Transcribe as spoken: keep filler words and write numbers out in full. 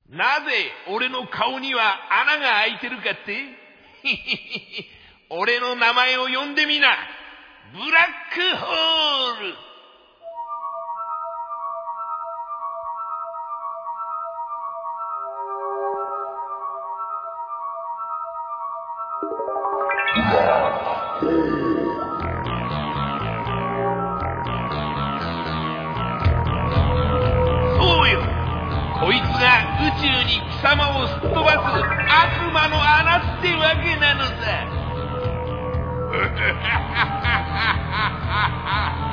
なぜ俺の顔には穴が開いてるかって俺の名前を呼んでみな。ブラックホール。そうよ、こいつが宇宙に貴様をすっ飛ばす悪魔の穴ってわけなのさ。